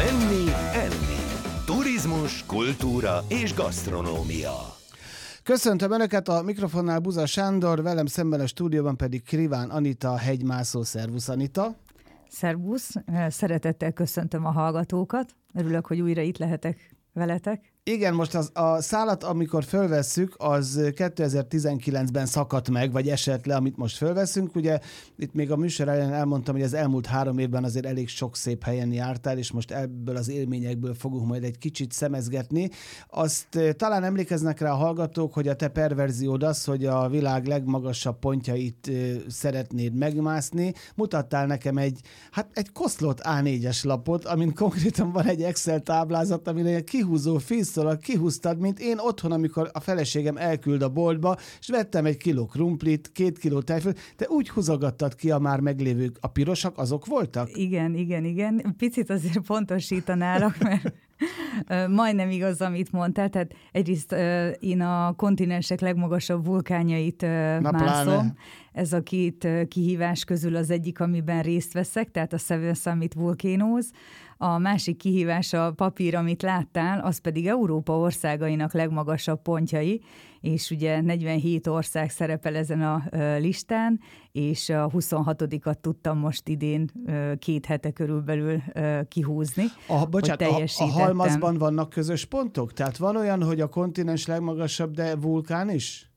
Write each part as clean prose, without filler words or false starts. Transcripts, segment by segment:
Enni. Turizmus, kultúra és gasztronómia. Köszöntöm Önöket, a mikrofonnál Buza Sándor, velem szemben a stúdióban pedig Kriván Anita, hegymászó. Szervusz, Anita! Szervusz, szeretettel köszöntöm a hallgatókat. Örülök, hogy újra itt lehetek veletek. Igen, most a szálat, amikor fölvesszük, az 2019-ben szakadt meg, vagy esett le, amit most fölveszünk. Ugye itt még a műsor elején elmondtam, hogy az elmúlt 3 évben azért elég sok szép helyen jártál, és most ebből az élményekből fogunk majd egy kicsit szemezgetni. Azt talán emlékeznek rá a hallgatók, hogy a te perverziód az, hogy a világ legmagasabb pontjait szeretnéd megmászni. Mutattál nekem egy koszlott A4-es lapot, amin konkrétan van egy Excel táblázat, amin egy kihúzó kihúztad, mint én otthon, amikor a feleségem elküld a boltba, és vettem 1 kiló krumplit, 2 kiló tejfölt, te úgy húzogattad ki a már meglévők. A pirosak azok voltak? Igen. Picit azért pontosítanálak, mert majdnem igaz, amit mondtál. Tehát egyrészt én a kontinensek legmagasabb vulkánjait mászom. Ez a 2 kihívás közül az egyik, amiben részt veszek, tehát a Seven Summit Volcanoes. A másik kihívás a papír, amit láttál, az pedig Európa országainak legmagasabb pontjai, és ugye 47 ország szerepel ezen a listán, és a 26-at tudtam most idén 2 hete körülbelül kihúzni. A halmazban vannak közös pontok? Tehát van olyan, hogy a kontinens legmagasabb, de vulkán is?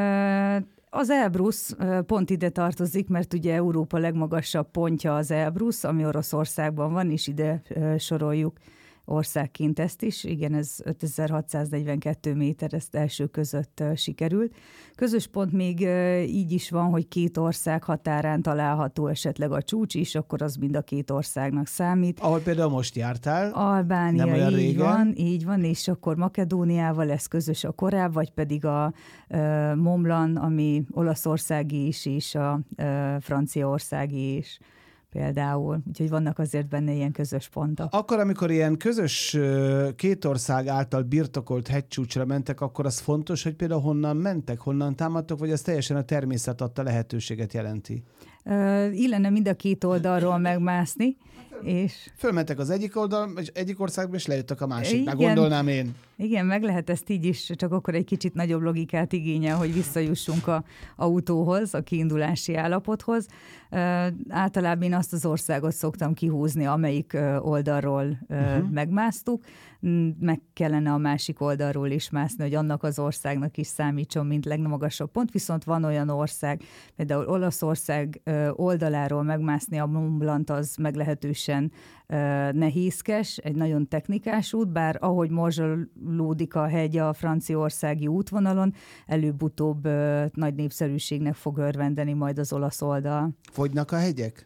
Az Elbrus pont ide tartozik, mert ugye Európa legmagasabb pontja az Elbrus, ami Oroszországban van, és ide soroljuk országként ezt is. Igen, ez 5642 méter, ezt első között sikerült. Közös pont még így is van, hogy 2 ország határán található esetleg a csúcs is, akkor az mind a 2 országnak számít. Ahol például most jártál. Albánia, így van, és akkor Makedóniával lesz közös a korább, vagy pedig a Mont Blanc, ami olaszországi is, és a franciaországi is. Például. Úgyhogy vannak azért benne ilyen közös pontok. Akkor, amikor ilyen közös 2 ország által birtokolt hegycsúcsra mentek, akkor az fontos, hogy például honnan mentek, honnan támadtok, vagy az teljesen a természet adta lehetőséget jelenti? Illene mind a 2 oldalról megmászni. És fölmentek az egyik oldal, és egyik országba, és lejöttek a másiknak, gondolnám én. Igen, meg lehet ezt így is, csak akkor egy kicsit nagyobb logikát igényel, hogy visszajussunk a autóhoz, a kiindulási állapothoz. Általában én azt az országot szoktam kihúzni, amelyik oldalról megmásztuk. Meg kellene a másik oldalról is mászni, hogy annak az országnak is számítson, mint legmagasabb pont. Viszont van olyan ország, például Olaszország oldaláról megmászni a Mont Blanc, az meglehetősen nehézkes, egy nagyon technikás út, bár ahogy morzsolódik a hegy a franciaországi útvonalon, előbb-utóbb nagy népszerűségnek fog örvendeni majd az olasz oldal. Fogynak a hegyek?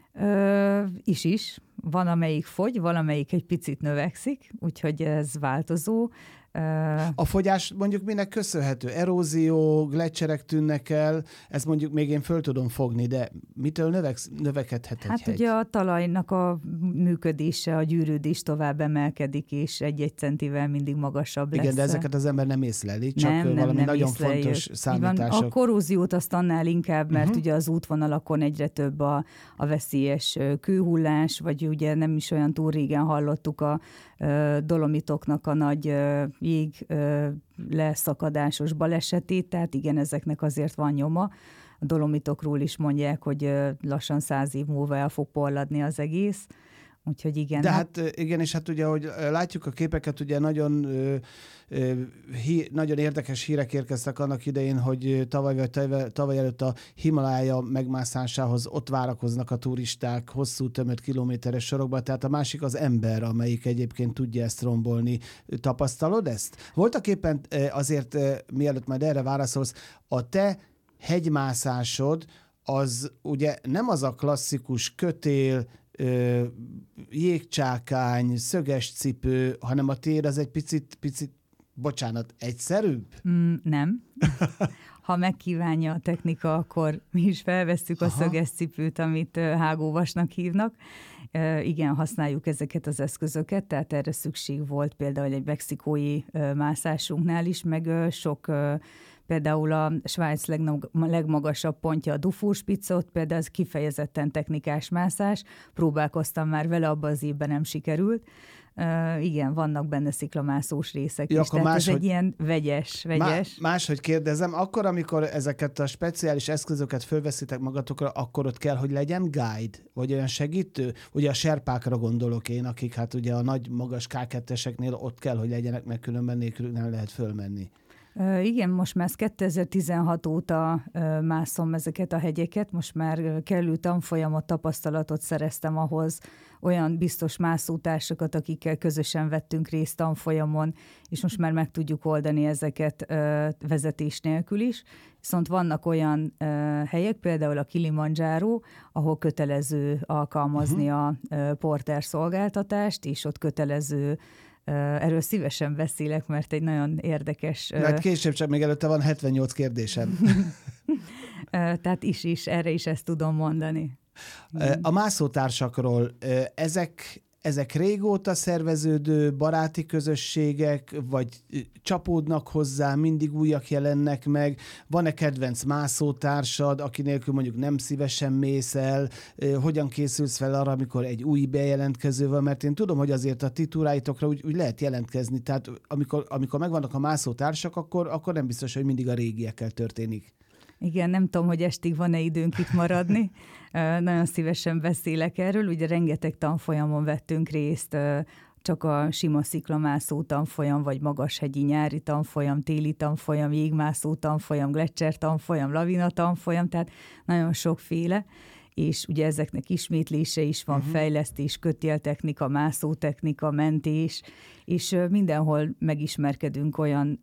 Is. Van, amelyik fogy, valamelyik egy picit növekszik, úgyhogy ez változó. A fogyás mondjuk minek köszönhető? Erózió, gleccserek tűnnek el, ezt mondjuk még én föl tudom fogni, de mitől növekedhet egy hegy? Hát ugye a talajnak a működése, a gyűrűdés tovább emelkedik, és 1-1 centivel mindig magasabb lesz. Igen, de ezeket az ember nem észleli, csak valami nem nagyon fontos számítások. A korróziót azt annál inkább, mert ugye az útvonalakon egyre több a veszélyes kőhullás, vagy ugye nem is olyan túl régen hallottuk a dolomitoknak a nagy jég leszakadásos balesetét, tehát igen, ezeknek azért van nyoma. A dolomitokról is mondják, hogy lassan 100 év múlva el fog porladni az egész. Úgyhogy igen. De hát igen, és hát ugye, ahogy látjuk a képeket, ugye nagyon érdekes hírek érkeztek annak idején, hogy tavaly előtt a Himalája megmászásához ott várakoznak a turisták hosszú tömött kilométeres sorokba, tehát a másik az ember, amelyik egyébként tudja ezt rombolni. Tapasztalod ezt? Voltak éppen azért, mielőtt majd erre válaszolsz, a te hegymászásod az ugye nem az a klasszikus kötél, jégcsákány, szöges cipő, hanem a tér az egy picit, bocsánat, egyszerűbb? Nem. Ha megkívánja a technika, akkor mi is felvesszük a szöges cipőt, amit hágóvasnak hívnak. Igen, használjuk ezeket az eszközöket, tehát erre szükség volt például egy mexikói mászásunknál is, meg sok például a Svájc legmagasabb pontja a Dufourspitze, ott például ez kifejezetten technikás mászás, próbálkoztam már vele, abban az évben nem sikerült. Igen, vannak benne sziklamászós részek is, tehát ez egy ilyen vegyes. Máshogy kérdezem, akkor, amikor ezeket a speciális eszközöket fölveszitek magatokra, akkor ott kell, hogy legyen guide, vagy olyan segítő? Ugye a serpákra gondolok én, akik hát ugye a nagy, magas K2-eseknél ott kell, hogy legyenek, mert különben nélkülük nem lehet fölmenni. Igen, most már 2016 óta mászom ezeket a hegyeket, most már kellő tanfolyamot, tapasztalatot szereztem ahhoz, olyan biztos mászótársakat, akikkel közösen vettünk részt tanfolyamon, és most már meg tudjuk oldani ezeket vezetés nélkül is. Viszont vannak olyan helyek, például a Kilimanjaro, ahol kötelező alkalmazni a porter szolgáltatást, és ott kötelező. Erről szívesen beszélek, mert egy nagyon érdekes... Hát később, csak még előtte van 78 kérdésem. Tehát erre is ezt tudom mondani. A mászótársakról, ezek régóta szerveződő baráti közösségek, vagy csapódnak hozzá, mindig újak jelennek meg? Van-e kedvenc mászótársad, aki nélkül mondjuk nem szívesen mész el? Hogyan készülsz fel arra, amikor egy új bejelentkező van? Mert én tudom, hogy azért a ti túráitokra úgy lehet jelentkezni, tehát amikor megvannak a mászótársak, akkor nem biztos, hogy mindig a régiekkel történik. Igen, nem tudom, hogy estig van-e időnk itt maradni. Nagyon szívesen beszélek erről. Ugye rengeteg tanfolyamon vettünk részt, csak a sima sziklamászó tanfolyam, vagy magashegyi nyári tanfolyam, téli tanfolyam, jégmászó tanfolyam, gletscher tanfolyam, lavina tanfolyam, tehát nagyon sokféle. És ugye ezeknek ismétlése is van, fejlesztés, kötéltechnika, mászótechnika, mentés, és mindenhol megismerkedünk olyan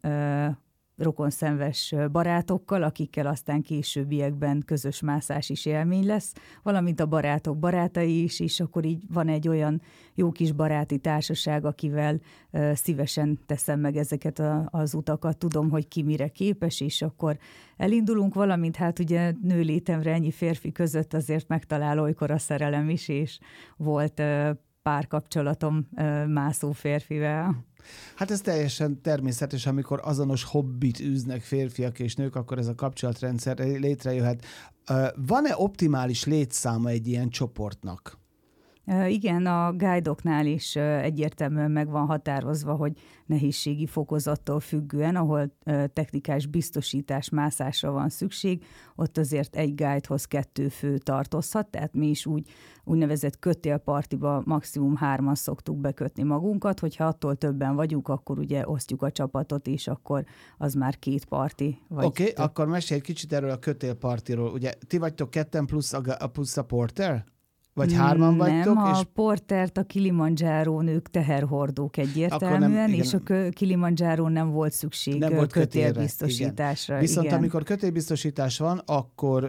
rokonszenves barátokkal, akikkel aztán későbbiekben közös mászás is élmény lesz, valamint a barátok barátai is, és akkor így van egy olyan jó kis baráti társaság, akivel szívesen teszem meg ezeket az utakat, tudom, hogy ki mire képes, és akkor elindulunk, valamint hát ugye nőlétemre ennyi férfi között azért megtalál olykor a szerelem is, és volt párkapcsolatom mászó férfivel. Hát ez teljesen természetes, amikor azonos hobbit űznek férfiak és nők, akkor ez a kapcsolatrendszer létrejöhet. Van-e optimális létszáma egy ilyen csoportnak? Igen, a guide-oknál is egyértelműen meg van határozva, hogy nehézségi fokozattól függően, ahol technikás biztosítás mászásra van szükség, ott azért egy guidehoz 2 fő tartozhat, tehát mi is úgynevezett kötélpartiba maximum 3-an szoktuk bekötni magunkat, hogyha attól többen vagyunk, akkor ugye osztjuk a csapatot, és akkor az már 2 parti. Oké, akkor mesélj egy kicsit erről a kötélpartiról. Ugye ti vagytok 2 plusz a porter? Vagy 3-an vagytok? Nem, a portert a Kilimanjárón ők teherhordók egyértelműen, és a Kilimanjárón nem volt szükség kötélbiztosításra. Viszont amikor kötélbiztosítás van, akkor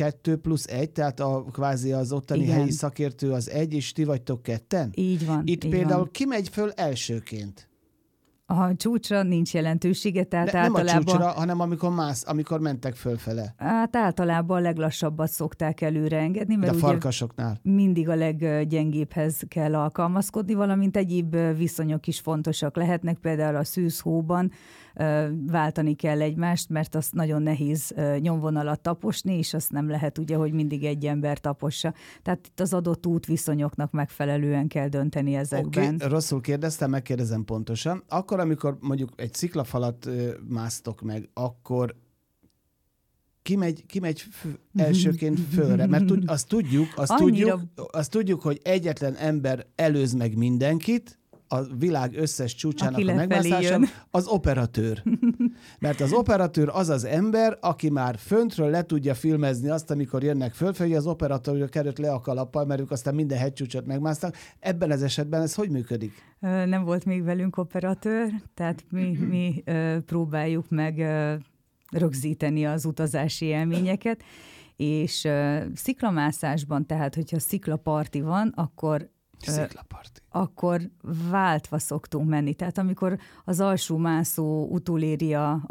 2+1, tehát kvázi az ottani helyi szakértő az 1, és ti vagytok 2? Így van. Itt így például van. ki megy föl elsőként? A csúcsra nincs jelentősége, tehát általában... Nem a csúcsra, hanem amikor mentek fölfele. Hát általában a leglassabbat szokták előre engedni, mert a farkasoknál. Mindig a leggyengébbhez kell alkalmazkodni, valamint egyéb viszonyok is fontosak lehetnek, például a szűzhóban váltani kell egymást, mert azt nagyon nehéz nyomvonalat taposni, és azt nem lehet ugye, hogy mindig egy ember tapossa. Tehát itt az adott útviszonyoknak megfelelően kell dönteni ezekben. Oké, rosszul kérdeztem, megkérdezem pontosan. Akkor, amikor mondjuk egy sziklafalat másztok meg, akkor ki megy elsőként fölre? Mert azt tudjuk, hogy egyetlen ember előz meg mindenkit, a világ összes csúcsának a megmászása, az operatőr. Mert az operatőr az az ember, aki már föntről le tudja filmezni azt, amikor jönnek fölfelé, az operatőr került le a kalappal, mert ők aztán minden hegycsúcsot megmásztak. Ebben az esetben ez hogy működik? Nem volt még velünk operatőr, tehát mi próbáljuk meg rögzíteni az utazási élményeket, és sziklamászásban, tehát, hogyha sziklaparti van, akkor váltva szoktunk menni. Tehát amikor az alsó mászó utoléri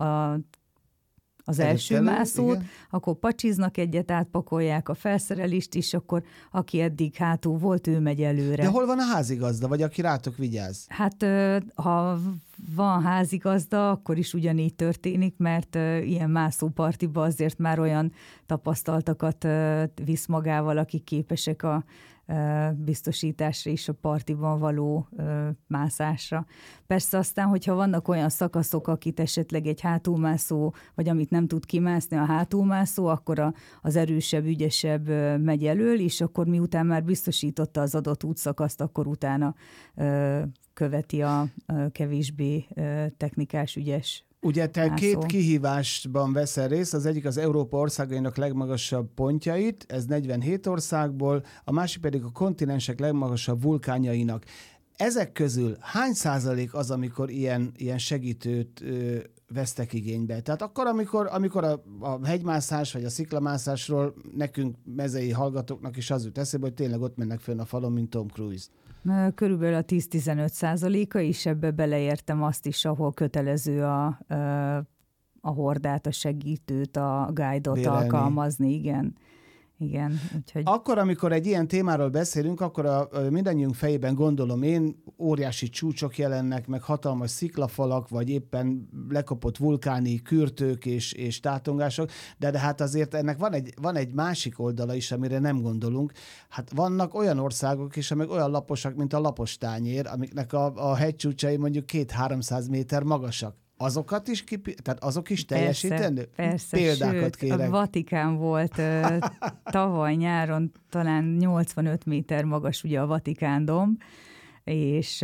az első mászót, igen, akkor pacsiznak egyet, átpakolják a felszerelést is, akkor aki eddig hátul volt, ő megy előre. De hol van a házigazda, vagy aki rátok vigyáz? Hát ha van házigazda, akkor is ugyanígy történik, mert ilyen mászópartiba azért már olyan tapasztaltakat visz magával, akik képesek a biztosításra és a partiban való mászásra. Persze aztán, hogyha vannak olyan szakaszok, akit esetleg egy hátulmászó, vagy amit nem tud kimászni a hátulmászó, akkor az erősebb, ügyesebb megy elől, és akkor miután már biztosította az adott útszakaszt, akkor utána követi a kevésbé technikás, ügyes. Ugye te két kihívásban veszel részt, az egyik az Európa országainak legmagasabb pontjait, ez 47 országból, a másik pedig a kontinensek legmagasabb vulkánjainak. Ezek közül hány százalék az, amikor ilyen segítőt vesztek igénybe? Tehát akkor, amikor a hegymászás vagy a sziklamászásról nekünk mezei hallgatóknak is az jut eszébe, hogy tényleg ott mennek fönn a falon, mint Tom Cruise. Körülbelül a 10-15%, és ebbe beleértem azt is, ahol kötelező a hordát, a segítőt, a guide-ot alkalmazni, igen. Igen, úgyhogy... Akkor, amikor egy ilyen témáról beszélünk, akkor mindannyiunk fejében, gondolom én, óriási csúcsok jelennek, meg hatalmas sziklafalak, vagy éppen lekopott vulkáni kürtők és tátongások, de hát azért ennek van egy másik oldala is, amire nem gondolunk. Hát vannak olyan országok is, amik olyan laposak, mint a Lapos-tányér, amiknek a hegycsúcsai mondjuk 200-300 méter magasak. Azokat is tehát azok is teljesítendő? Persze, példákat sőt, kérek. A Vatikán volt tavaly nyáron talán 85 méter magas ugye a Vatikán-domb, és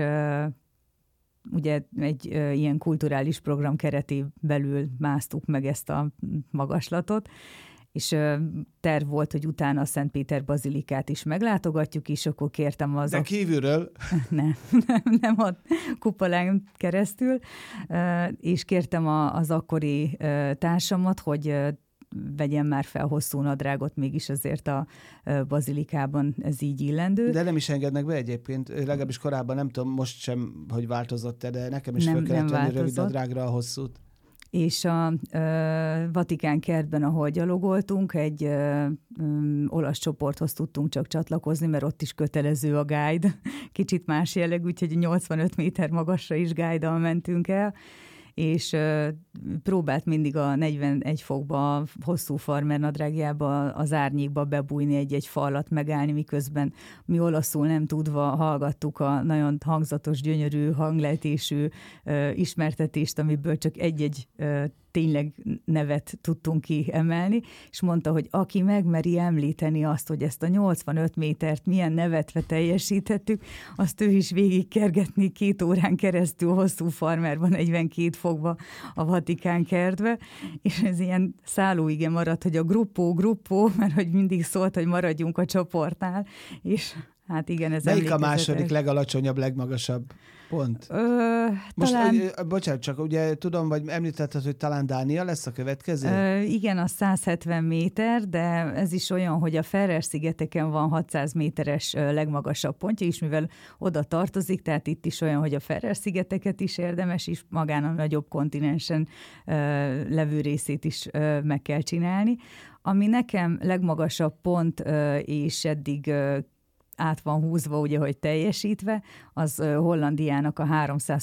ugye egy ilyen kulturális program keretében belül másztuk meg ezt a magaslatot, és terv volt, hogy utána a Szentpéter bazilikát is meglátogatjuk, és akkor kértem az... De kívülről? Nem a kupolán keresztül, és kértem az akkori társamat, hogy vegyen már fel hosszú nadrágot, mégis azért a bazilikában ez így illendő. De nem is engednek be egyébként, legalábbis korábban, nem tudom, most sem, hogy változott-e, de nekem is fel kellett venni rövid nadrágra a hosszút. És a Vatikán kertben, ahol gyalogoltunk, egy olasz csoporthoz tudtunk csak csatlakozni, mert ott is kötelező a guide. Kicsit más jelleg, úgyhogy 85 méter magasra is guide-dal mentünk el, és próbált mindig a 41 fokba, hosszú farmer nadrágjába, az árnyékba bebújni, egy falat megállni, miközben mi olaszul nem tudva hallgattuk a nagyon hangzatos, gyönyörű, hanglejtésű ismertetést, amiből csak egy-egy tényleg nevet tudtunk kiemelni, és mondta, hogy aki megmeri említeni azt, hogy ezt a 85 métert milyen nevetve teljesítettük, azt ő is végigkergetni 2 órán keresztül hosszú farmerban, 42 fokba a Vatikán kertbe, és ez ilyen szállóige maradt, hogy a gruppó, mert hogy mindig szólt, hogy maradjunk a csoportnál, és hát igen, ez melyik a második legalacsonyabb, legmagasabb pont? Most, bocsánat, csak ugye tudom, vagy említetted, hogy talán Dánia lesz a következő? Igen, a 170 méter, de ez is olyan, hogy a Ferrer-szigeteken van 600 méteres legmagasabb pontja is, mivel oda tartozik, tehát itt is olyan, hogy a Ferrer-szigeteket is érdemes, és magán a nagyobb kontinensen levő részét is meg kell csinálni. Ami nekem legmagasabb pont, és eddig át van húzva, ugye, hogy teljesítve, az Hollandiának a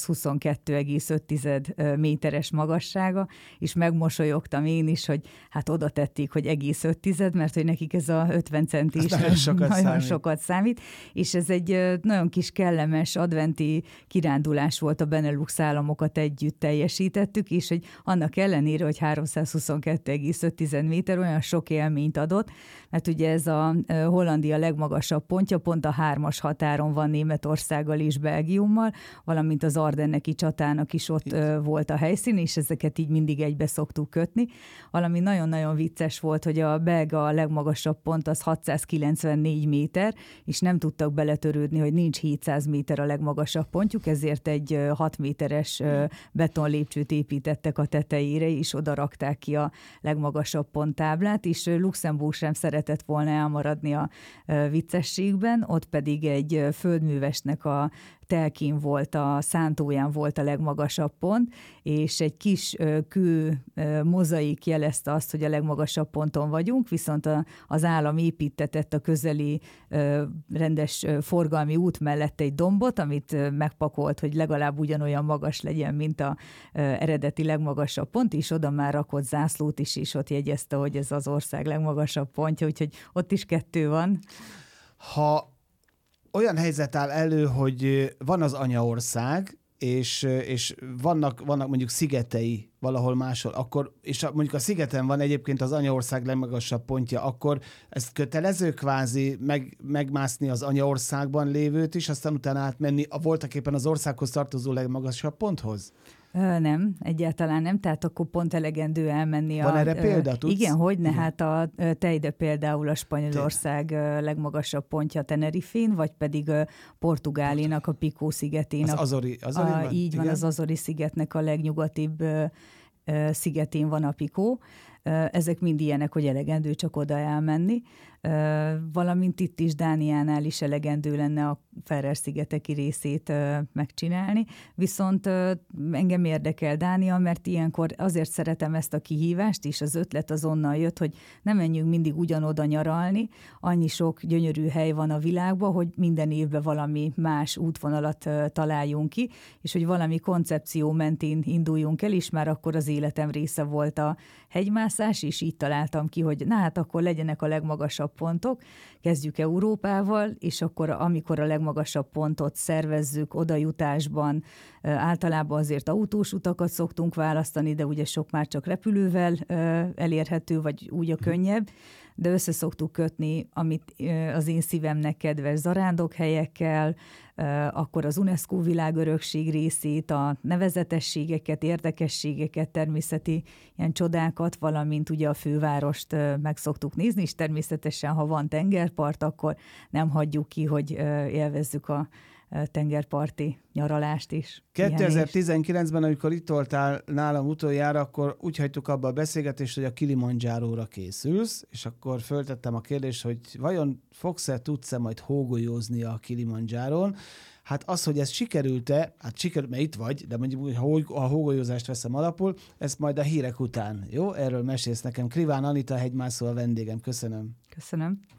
322,5 méteres magassága, és megmosolyogtam én is, hogy hát oda tették, hogy 1,5, mert hogy nekik ez a 50 centi is nagyon sokat számít, és ez egy nagyon kis kellemes adventi kirándulás volt, a Benelux államokat együtt teljesítettük, és hogy annak ellenére, hogy 322,5 méter olyan sok élményt adott, mert ugye ez a Hollandia legmagasabb pontja, pont a 3-as határon van Németországgal és Belgiummal, valamint az Ardenneki csatának is ott volt a helyszín, és ezeket így mindig egybe szoktuk kötni. Valami nagyon-nagyon vicces volt, hogy a belga a legmagasabb pont az 694 méter, és nem tudtak beletörődni, hogy nincs 700 méter a legmagasabb pontjuk, ezért egy 6 méteres betonlépcsőt építettek a tetejére, és oda rakták ki a legmagasabb ponttáblát, és Luxemburg sem szeretett volna elmaradni a viccességben, Alpesen, ott pedig egy földművesnek a telkén volt, a szántóján volt a legmagasabb pont, és egy kis kő mozaik jelezte azt, hogy a legmagasabb ponton vagyunk, viszont az állam építetett a közeli rendes forgalmi út mellett egy dombot, amit megpakolt, hogy legalább ugyanolyan magas legyen, mint az eredeti legmagasabb pont, és oda már rakott zászlót is, és ott jegyezte, hogy ez az ország legmagasabb pontja, úgyhogy ott is 2 van. Ha olyan helyzet áll elő, hogy van az anyaország, és vannak mondjuk szigetei valahol máshol, akkor, és mondjuk a szigeten van egyébként az anyaország legmagasabb pontja, akkor ez kötelező kvázi megmászni az anyaországban lévőt is, aztán utána átmenni a voltaképpen az országhoz tartozó legmagasabb ponthoz? Nem, egyáltalán nem, tehát akkor pont elegendő elmenni. Van erre példa, tudsz? Igen, hogyne, hát a Teide például a Spanyolország legmagasabb pontja Tenerifén, vagy pedig Portugálinak a Picó szigetén. Az Azori van? Így van, az Azori szigetnek a legnyugatibb szigetén van a Picó. Ezek mind ilyenek, hogy elegendő csak oda elmenni. Valamint itt is Dániánál is elegendő lenne a Ferrer-szigeteki részét megcsinálni. Viszont engem érdekel Dánia, mert ilyenkor azért szeretem ezt a kihívást, és az ötlet azonnal jött, hogy nem menjünk mindig ugyanoda nyaralni. Annyi sok gyönyörű hely van a világban, hogy minden évben valami más útvonalat találjunk ki, és hogy valami koncepció mentén induljunk el, és már akkor az életem része volt a hegymászás, és így találtam ki, hogy na hát akkor legyenek a legmagasabb pontok, kezdjük Európával, és akkor amikor a legmagasabb pontot szervezzük odajutásban, általában azért autós utakat szoktunk választani, de ugye sok már csak repülővel elérhető, vagy úgy a könnyebb, de össze szoktuk kötni, amit az én szívemnek kedves zarándokhelyekkel, akkor az UNESCO világörökség részét, a nevezetességeket, érdekességeket, természeti ilyen csodákat, valamint ugye a fővárost meg szoktuk nézni, és természetesen, ha van tengerpart, akkor nem hagyjuk ki, hogy élvezzük a tengerparti nyaralást is. 2019-ben, amikor itt voltál nálam utoljára, akkor úgy hagytuk abba a beszélgetést, hogy a Kilimanjáróra készülsz, és akkor föltettem a kérdést, hogy vajon tudsz-e majd hógolyózni a Kilimanjáron? Hát az, hogy ez sikerült-e, hát sikerült, mert itt vagy, de mondjuk, hogy a hógolyózást veszem alapul, ezt majd a hírek után, jó? Erről mesélsz nekem. Kriván Anita hegymászó a vendégem. Köszönöm. Köszönöm.